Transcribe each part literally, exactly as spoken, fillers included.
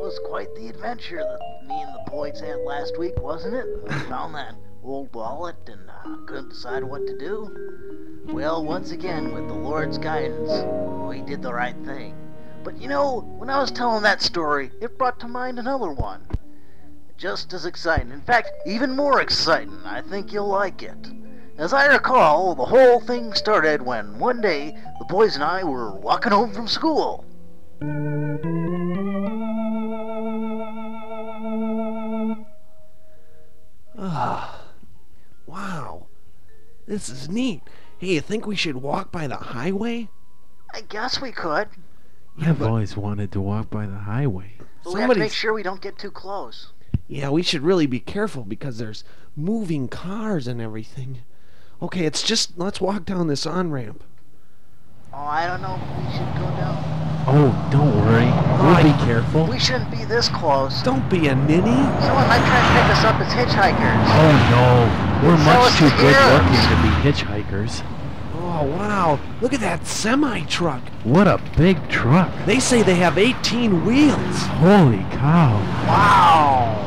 was quite the adventure that me and the boys had last week, wasn't it? We found that old wallet and uh, couldn't decide what to do. Well, once again, with the Lord's guidance, we did the right thing. But you know, when I was telling that story, it brought to mind another one. Just as exciting. In fact, even more exciting. I think you'll like it. As I recall, the whole thing started when one day the boys and I were walking home from school. Ah, wow. This is neat. Hey, you think we should walk by the highway? I guess we could. Yeah, I've but always wanted to walk by the highway. But we have to make sure we don't get too close. Yeah, we should really be careful because there's moving cars and everything. Okay, it's just, let's walk down this on-ramp. Oh, I don't know if we should go down. Oh, don't worry. We'll I- be careful. We shouldn't be this close. Don't be a ninny. Someone might try to pick us up as hitchhikers. Oh no, we're Tell much us too the good heroes. looking to be hitchhikers. Oh, wow. Look at that semi-truck. What a big truck. They say they have eighteen wheels. Holy cow. Wow.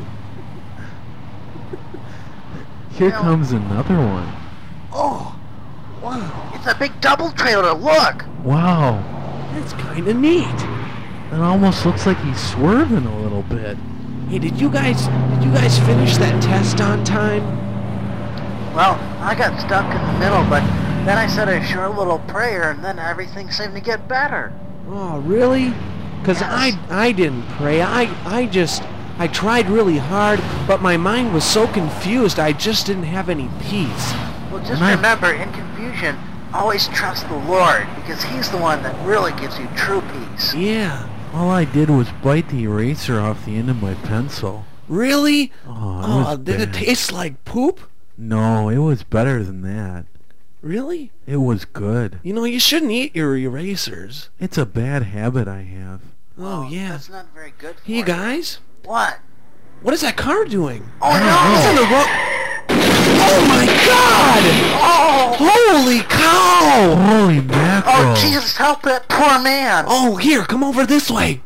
Here Yeah. comes another one. Oh, wow. It's a big double trailer. Look. Wow. That's kind of neat. It almost looks like he's swerving a little bit. Hey, did you guys, did you guys finish that test on time? Well, I got stuck in the middle, but then I said a short little prayer, and then everything seemed to get better. Oh, really? Because Yes. I, I didn't pray. I, I just, I tried really hard, but my mind was so confused, I just didn't have any peace. Well, just And I- remember, in confusion, always trust the Lord, because He's the one that really gives you true peace. Yeah. All I did was bite the eraser off the end of my pencil. Really? Oh, it Oh, was did it bad. taste like poop? No, it was better than that. Really? It was good. You know, you shouldn't eat your erasers. It's a bad habit I have. Oh, yeah. That's not very good for Hey, you. guys, What? what is that car doing? Oh, It's on no! the road. Oh, my God! Oh! Holy cow! Holy mackerel. Oh, Jesus, help that poor man! Oh, here, come over this way.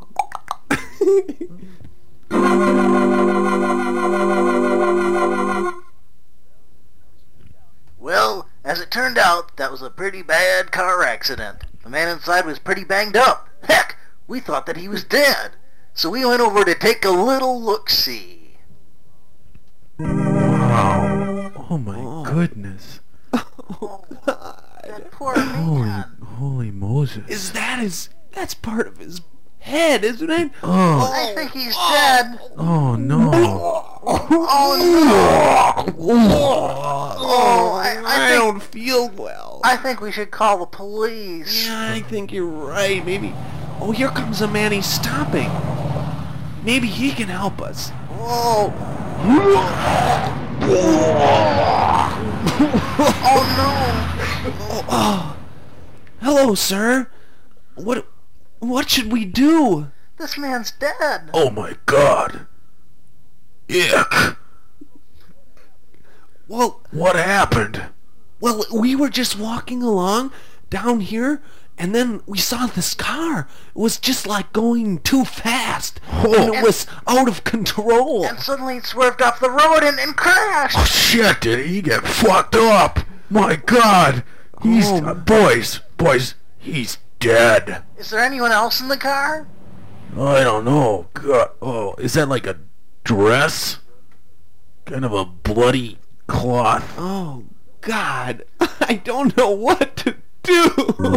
Well, as it turned out, that was a pretty bad car accident. The man inside was pretty banged up. Heck, we thought that he was dead. So we went over to take a little look-see. Wow. Oh my Oh. goodness. Oh, that poor Holy, man. holy Moses. Is that his... That's part of his head, isn't it? Oh, I think he's dead. oh no. Oh, no. Oh, I, I I, think, don't feel well. I think we should call the police. Yeah, I think you're right. Maybe... Oh, here comes a man. He's stopping. Maybe he can help us. Oh. Oh, Oh, hello, sir. What... What should we do? no. This man's dead. Oh my god. Ick. Well, What happened? well, we were just walking along down here, and then we saw this car. It was just like going too fast, and it was out of control. And suddenly it swerved off the road and, and crashed. Oh shit, did he get fucked up? My god. He's, Oh. uh, boys, boys, he's dead. Is there anyone else in the car? I don't know. God. Oh, is that like a dress? Kind of a bloody cloth. Oh, God. I don't know what to do.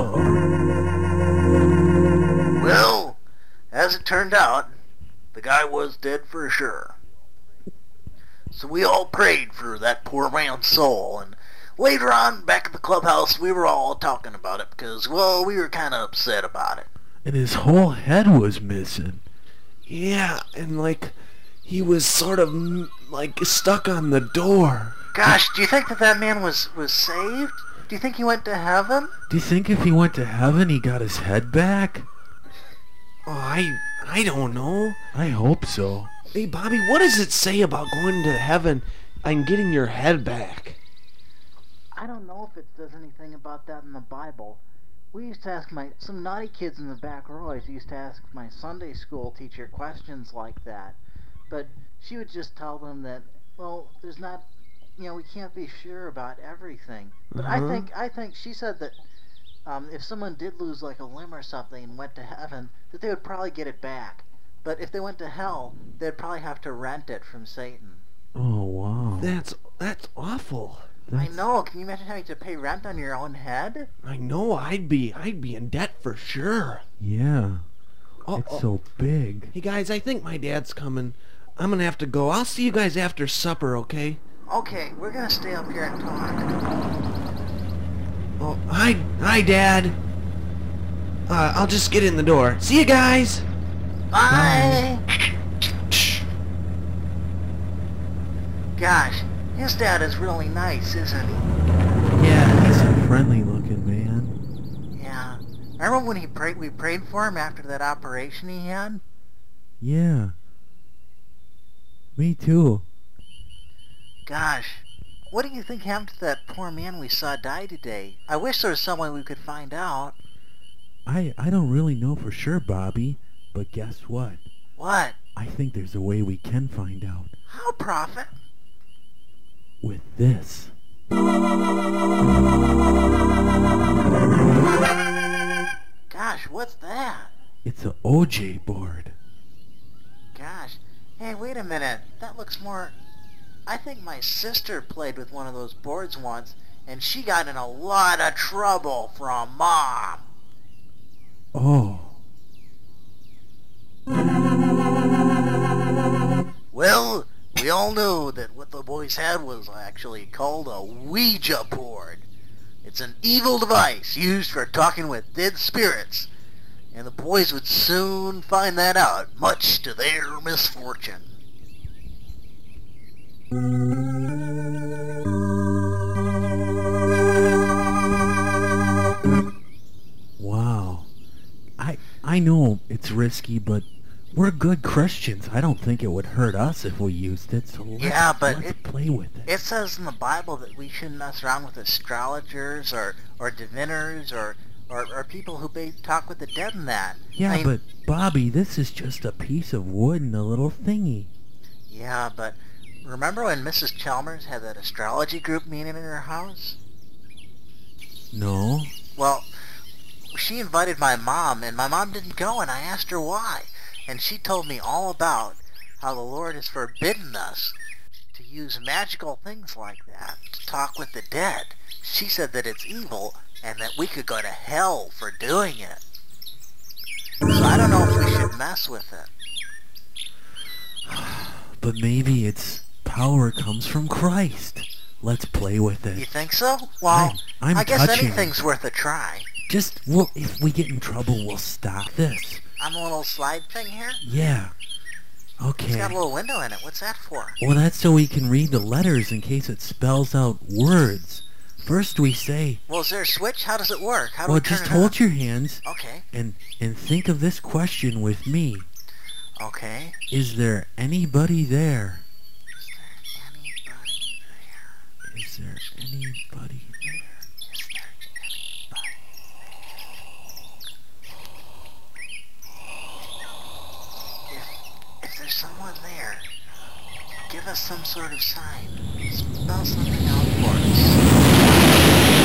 Well, as it turned out, the guy was dead for sure. So we all prayed for that poor man's soul, and later on, back at the clubhouse, we were all talking about it because, well, we were kind of upset about it. And his whole head was missing. Yeah, and like, he was sort of mm, like stuck on the door. Gosh, do you think that that man was, was saved? Do you think he went to heaven? Do you think if he went to heaven he got his head back? Oh, I, I don't know. I hope so. Hey, Bobby, what does it say about going to heaven and getting your head back? I don't know if it says anything about that in the Bible. we used to ask my some naughty kids in the back rows used to ask my Sunday school teacher questions like that, but she would just tell them that, well, there's not, you know, we can't be sure about everything. But Uh-huh. I think I think she said that um, if someone did lose like a limb or something and went to heaven, that they would probably get it back. But if they went to hell, they'd probably have to rent it from Satan. Oh, wow. That's that's awful. I That's- know. Can you imagine having to pay rent on your own head? I know I'd be I'd be in debt for sure. Yeah. Oh, It's oh. so big. Hey guys, I think my dad's coming. I'm gonna have to go. I'll see you guys after supper, okay? Okay, we're gonna stay up here and talk. Oh, hi, hi, Dad. Uh, I'll just get in the door. See you guys. Bye! Gosh, his dad is really nice, isn't he? Yeah, he's a friendly looking man. Yeah. Remember when he prayed? We prayed for him after that operation he had? Yeah. Me too. Gosh, what do you think happened to that poor man we saw die today? I wish there was some way we could find out. I, I don't really know for sure, Bobby, but guess what? What? I think there's a way we can find out. How, Prophet? With this. Gosh, what's that? It's a O J board. Gosh. Hey, wait a minute. That looks more... I think my sister played with one of those boards once, and she got in a lot of trouble from Mom. Oh. Well, we all know that what the boys had was actually called a Ouija board. It's an evil device used for talking with dead spirits, and the boys would soon find that out, much to their misfortune. Wow. I I know it's risky, but we're good Christians. I don't think it would hurt us if we used it, so let's, Yeah, but let's it- play with it. It says in the Bible that we shouldn't mess around with astrologers or, or diviners or, or, or people who ba- talk with the dead and that. Yeah, I mean, but Bobby, this is just a piece of wood and a little thingy. Yeah, but remember when Missus Chalmers had that astrology group meeting in her house? No? Well, she invited my mom, and my mom didn't go, and I asked her why. And she told me all about how the Lord has forbidden us to use magical things like that to talk with the dead. She said that it's evil and that we could go to hell for doing it. So I don't know if we should mess with it. But maybe its power comes from Christ. Let's play with You it. think so? Well, I'm- I'm I guess touching anything's worth a try. Just, well, if we get in trouble, we'll stop this. I'm a little slide thing here. Yeah. It's Okay. got a little window in it. What's that for? Well, that's so we can read the letters in case it spells out words. First we say, Well, is there a switch? How does it work? How do well, we turn just it hold on? your hands Okay. and, and think of this question with me. Okay. Is there anybody there? Is there anybody there? Is there anybody there? Is there anybody there? If, if there's someone there, give us some sort of sign. Spell something out for us.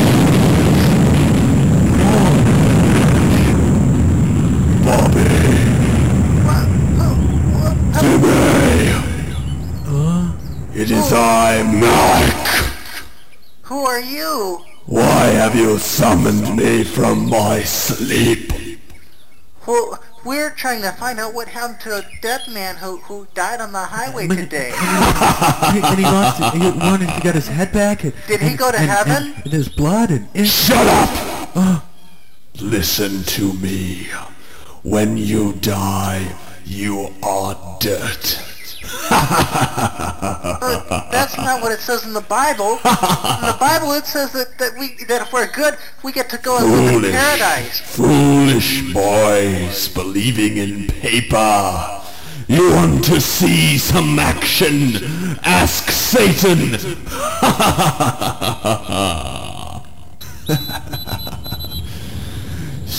What? Oh, what? Oh, It is I, Malik. who are you? Why have you summoned me from my sleep? Well, we're trying to find out what happened to a dead man who, who died on the highway Man- today. and, and he lost it. He wanted to get his head back. And, Did he and- go to and- heaven? And, and his blood and... and Shut up! Listen to me. When you die, you are dirt. But that's not what it says in the Bible. In the Bible, it says that, that we that if we're good, we get to go and live in Foolish, paradise. foolish boys believing in paper. You want to see some action? Ask Satan.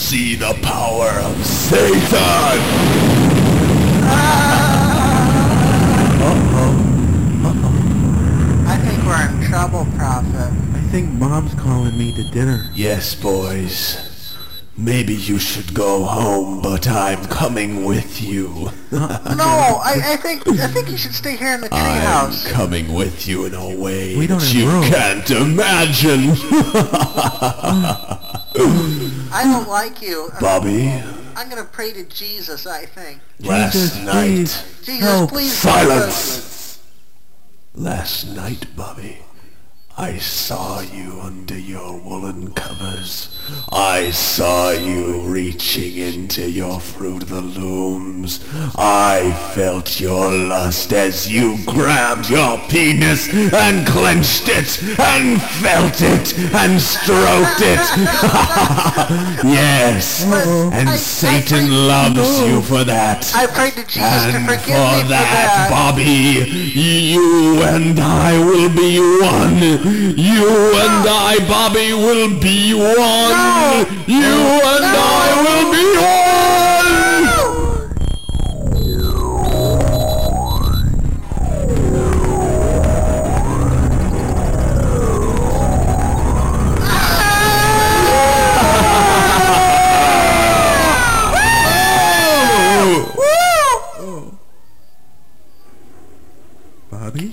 see the power of Satan! I think we're in trouble, Prophet. I think Mom's calling me to dinner. Yes, boys. Maybe you should go home, but I'm coming with you. No, I, I think I think you should stay here in the I'm treehouse. coming with you in a way We don't that have you room. can't imagine. I don't like you. Bobby, I'm gonna pray to Jesus, I think. last Jesus, night... please. Jesus, Help. please help us. Silence! Last night, Bobby, I saw you under your woolen covers. I saw you reaching into your Fruit of the Looms. I felt your lust as you grabbed your penis and clenched it and felt it and stroked it. Yes, and I- I- Satan I- loves you for that. I prayed to Jesus to And forgive for me for that, that. Bobby, you and I will be one. You and I, Bobby, will be one. No. You and I will be one. Bobby?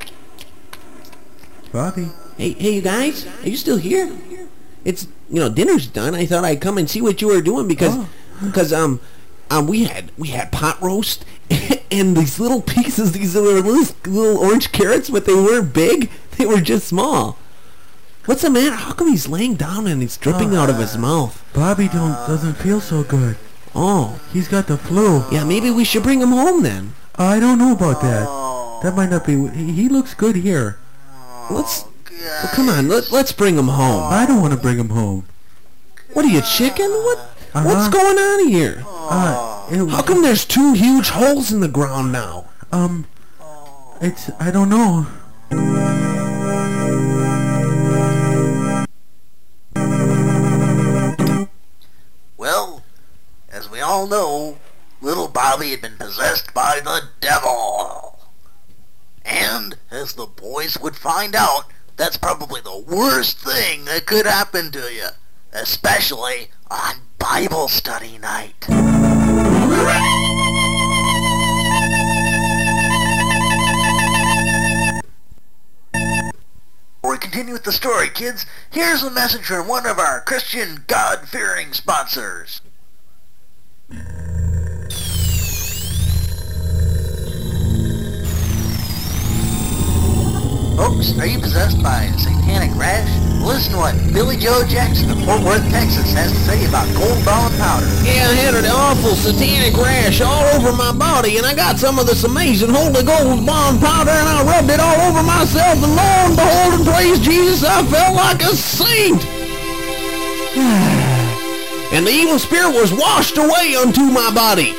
Bobby? Hey, hey, you guys, are you still here? It's, you know, dinner's done. I thought I'd come and see what you were doing because, Oh. because um, um, we had we had pot roast and these little pieces, these little little orange carrots, but they weren't big. They were just small. What's the matter? How come he's laying down and it's dripping out of his mouth? Bobby don't doesn't feel so good. Oh, He's got the flu. yeah, maybe we should bring him home then. I don't know about that. That might not be... He, he looks good here. Let's, well, come on, let, let's bring him home. I don't want to bring him home. What are you, chicken? What? Uh-huh. What's going on here? Uh, it, How come there's two huge holes in the ground now? Um, it's... I don't know. Well, as we all know, little Bobby had been possessed by the devil. And, as the boys would find out, that's probably the worst thing that could happen to you. Especially on Bible study night. Before we continue with the story, kids, here's a message from one of our Christian God-fearing sponsors. Folks, are you possessed by a satanic rash? Listen to what Billy Joe Jackson of Fort Worth, Texas has to say about Gold Bond powder. Yeah, I had an awful satanic rash all over my body, and I got some of this amazing Holy Gold Bond powder, and I rubbed it all over myself, and lo and behold, and praise Jesus, I felt like a saint. And the evil spirit was washed away unto my body.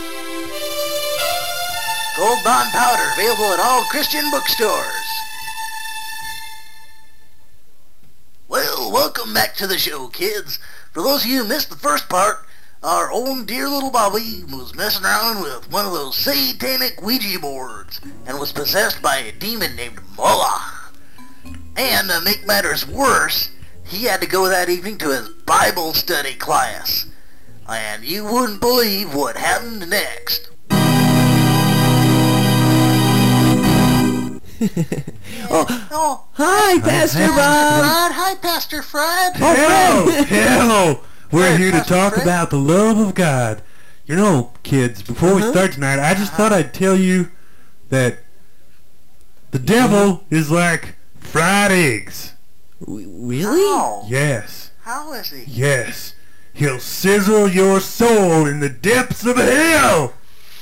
Gold Bond powder available at all Christian bookstores. Well, welcome back to the show, kids. For those of you who missed the first part, our own dear little Bobby was messing around with one of those satanic Ouija boards and was possessed by a demon named Moloch. And to make matters worse, he had to go that evening to his Bible study class. And you wouldn't believe what happened next. Oh, Oh, hi, Pastor Pastor Bob. Fred. Hi, Pastor Fred. Hello! Hello! We're Hey, here to Pastor talk Fred. about the love of God. You know, kids, before we Uh-huh. start tonight, I just thought I'd tell you that the devil is like fried eggs. W- Really? How? Yes, How is he? yes. He'll sizzle your soul in the depths of hell.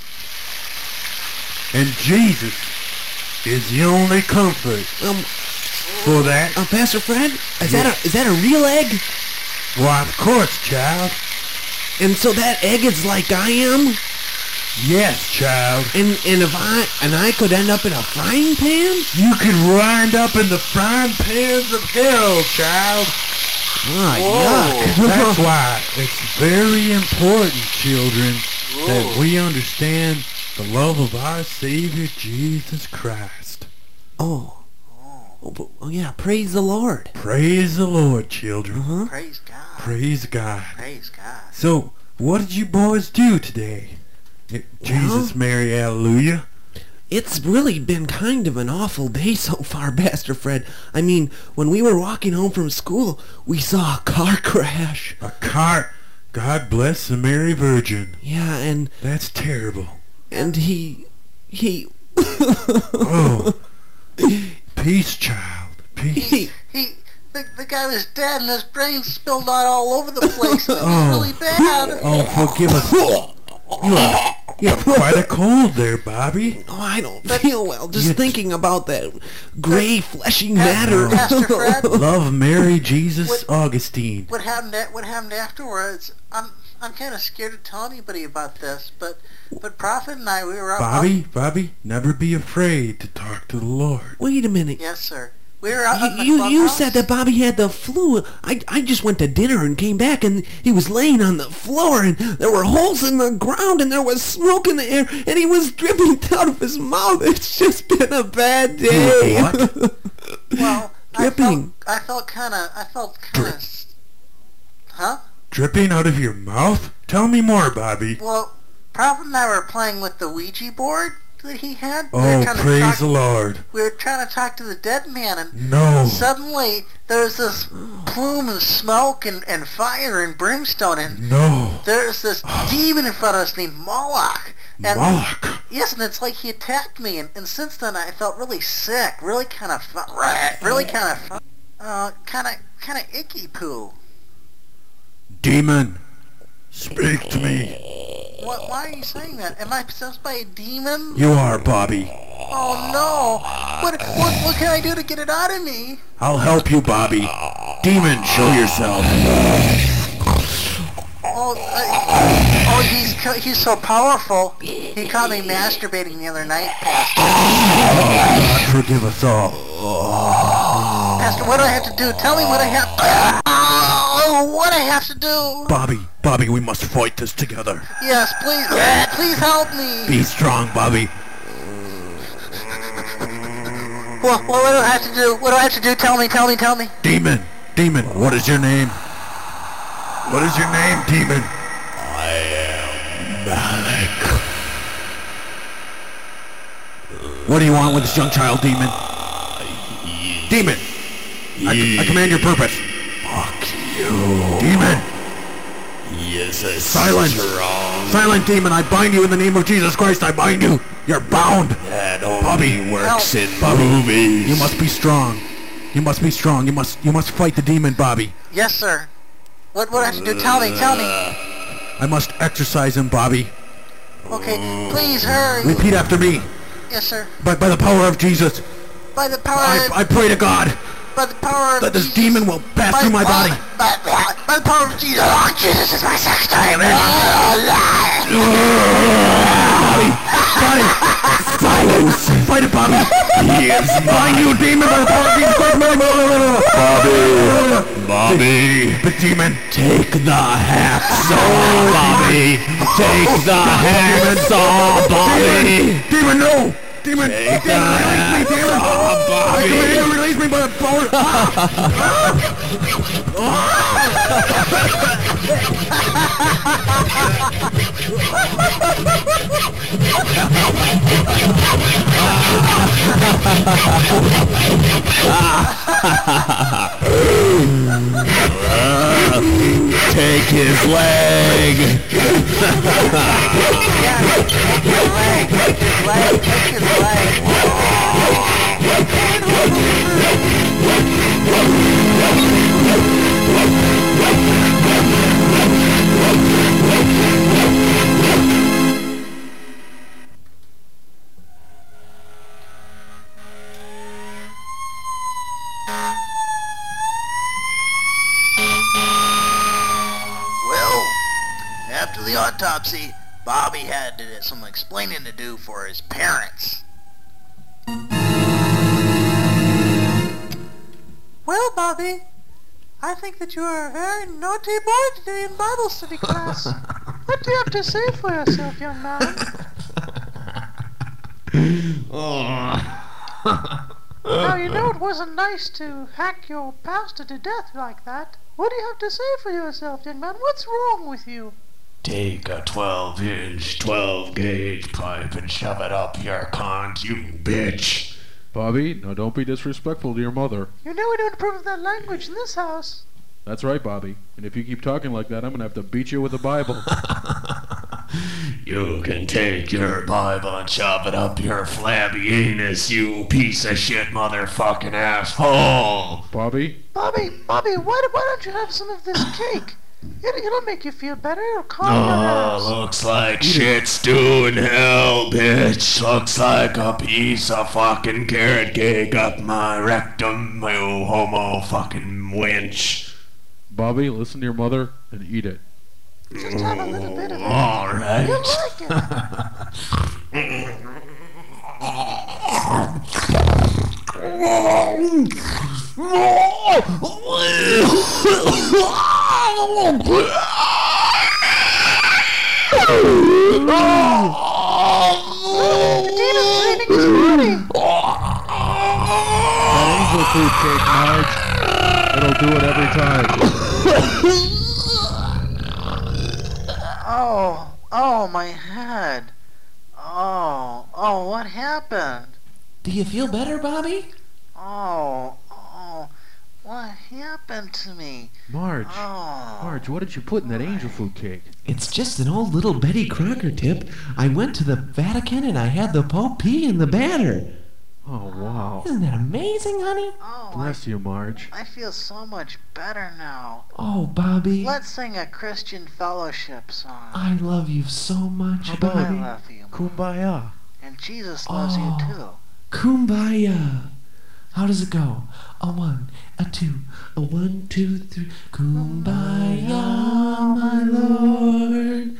And Jesus is the only comfort Um, for that. uh, Pastor Fred, is that a is that a real egg? Why, of course, child. And so that egg is like I am, Yes, child. and and if I and I could end up in a frying pan. You can wind up in the frying pans of hell, child. Ah, Whoa. yuck. That's why it's very important, children, that Whoa. we understand the love of our Savior Jesus Christ. Oh. Oh, but- oh, yeah, praise the Lord. Praise the Lord, children. Uh-huh. Praise God. Praise God. Praise God. So, what did you boys do today? Eh, Jesus, Mary, hallelujah. It's really been kind of an awful day so far, Pastor Fred. I mean, when we were walking home from school, we saw a car crash. A car. God bless the Mary Virgin. Yeah, and That's terrible. and he he Oh. Peace, child. Peace. he He, the, the guy was dead and his brains spilled out all over the place. It was Oh. really bad. Oh, forgive us. You have, you have quite a cold there, Bobby. Oh, I don't feel well just You- thinking about that gray fleshy matter. Pastor Fred, Love Mary, Jesus, What- Augustine. what happened? a- What happened afterwards? I'm, I'm kind of scared to tell anybody about this, but, but Prophet and I, we were out. Bobby, Bobby, never be afraid to talk to the Lord. Wait a minute. Yes, sir. We were out in the You, you, you clubhouse. said that Bobby had the flu. I, I just went to dinner and came back and he was laying on the floor and there were holes in the ground and there was smoke in the air and he was dripping out of his mouth. It's just been a bad day. What? Well, I felt, Dripping. I felt kind of, I felt kind of, huh? Dripping out of your mouth? Tell me more, Bobby. Well, Prophet and I were playing with the Ouija board that he had. We Oh, were trying to praise talk- the Lord. We were trying to talk to the dead man, and No. suddenly there was this plume of smoke and, and fire and brimstone, and No. there's this demon in front of us named Moloch. And Moloch. yes, and it's like he attacked me, and, and since then I felt really sick, really kind of, fu- really kind of, uh, kind of, kind of icky poo. Demon, speak to me. What? Why are you saying that? Am I possessed by a demon? You are, Bobby. Oh no! What, what, what can I do to get it out of me? I'll help you, Bobby. Demon, show yourself. Oh, uh, oh, he's co- he's so powerful. He caught me masturbating the other night, Pastor. God forgive us all. Pastor, what do I have to do? Tell me what I have. Oh, what I have to do? Bobby, Bobby, we must fight this together. Yes, please, please help me. Be strong, Bobby. What, what do I have to do? What do I have to do? Tell me, tell me, tell me. Demon, demon, what is your name? What is your name, demon? What do you want with this young child, demon? Demon! I, I command your purpose. Fuck you. Demon! Yes, a Silence! strong. Silent demon, I bind you in the name of Jesus Christ, I bind you! You're bound! That only Bobby, works help. in Bobby, movies. you must be strong. You must be strong. You must you must fight the demon, Bobby. Yes, sir. What, what do I have to do? Tell me, tell me. I must exorcise him, Bobby. Okay, please hurry. Repeat after me. Yes, sir. By, by the power of Jesus, By the power I, of... I pray to God By the power of that this Jesus. demon will pass By- through my body. By, by, by the power of Jesus. Oh, Jesus is my sex time. Bobby! Silence! Fight it, Bobby! Yes, Bind you, demon, by the power of Jesus Christ! Bobby. Bobby. The demon! Take the hacksaw, Bobby. Take the hacksaw, Bobby. Demon, no! Demon! Take the Demon, release me, demon! hacksaw, I command you Bobby. to release me by the power... Take his leg. Leg, take his leg, take his leg. Well, after the autopsy, Bobby had uh, some explaining to do for his parents. Well, Bobby, I think that you are a very naughty boy today in Bible study class. What do you have to say for yourself, young man? Now, you know it wasn't nice to hack your pastor to death like that. What do you have to say for yourself, young man? What's wrong with you? Take a twelve inch, twelve gauge pipe and shove it up your cunt, you bitch. Bobby, now don't be disrespectful to your mother. You know we don't approve of that language in this house. That's right, Bobby. And if you keep talking like that, I'm gonna have to beat you with the Bible. You can take your Bible and shove it up your flabby anus, you piece of shit motherfucking asshole. Bobby? Bobby, Bobby, why, why don't you have some of this cake? It, it'll make you feel better. It'll calm your Oh, nerves. looks like shit stew in hell, bitch. Looks like a piece of fucking carrot cake up my rectum, you homo fucking wench. Bobby, listen to your mother and eat it. Just have a little bit of it. All right. You'll like it. The demon's leaving his body. That angel food cake, Marge. It'll do it every time. Oh, oh, my head. Oh, oh, what happened? Do you feel better, Bobby? Oh, oh, what happened to me? Marge. Oh. Marge, what did you put in that angel food cake? It's just an old little Betty Crocker tip. I went to the Vatican and I had the Pope pee in the batter. Oh, wow. Isn't that amazing, honey? Oh, Bless you, Marge. I, I feel so much better now. Oh, Bobby. Let's sing a Christian fellowship song. I love you so much, How I about Bobby. love you. Kumbaya. And Jesus loves Oh. you too. Kumbaya. How does it go? A one, a two, a one, two, three. Kumbaya, my Lord.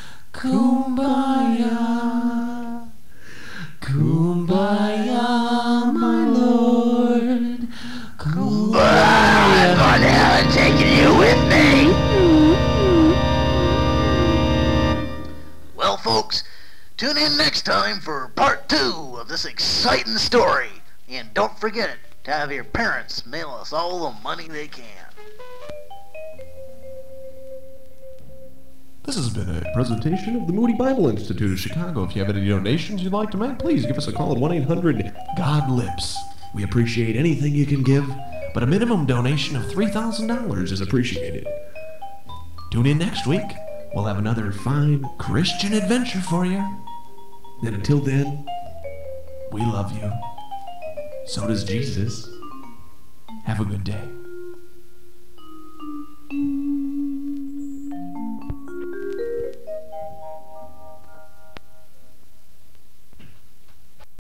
Kumbaya. Kumbaya, my Lord. Kumbaya. I'm going to taking you with me. Well, folks, tune in next time for part two of this exciting story. And don't forget to have your parents mail us all the money they can. This has been a presentation of the Moody Bible Institute of Chicago. If you have any donations you'd like to make, please give us a call at one eight hundred God Lips. We appreciate anything you can give, but a minimum donation of three thousand dollars is appreciated. Tune in next week. We'll have another fine Christian adventure for you. And until then, we love you. So does Jesus. Have a good day.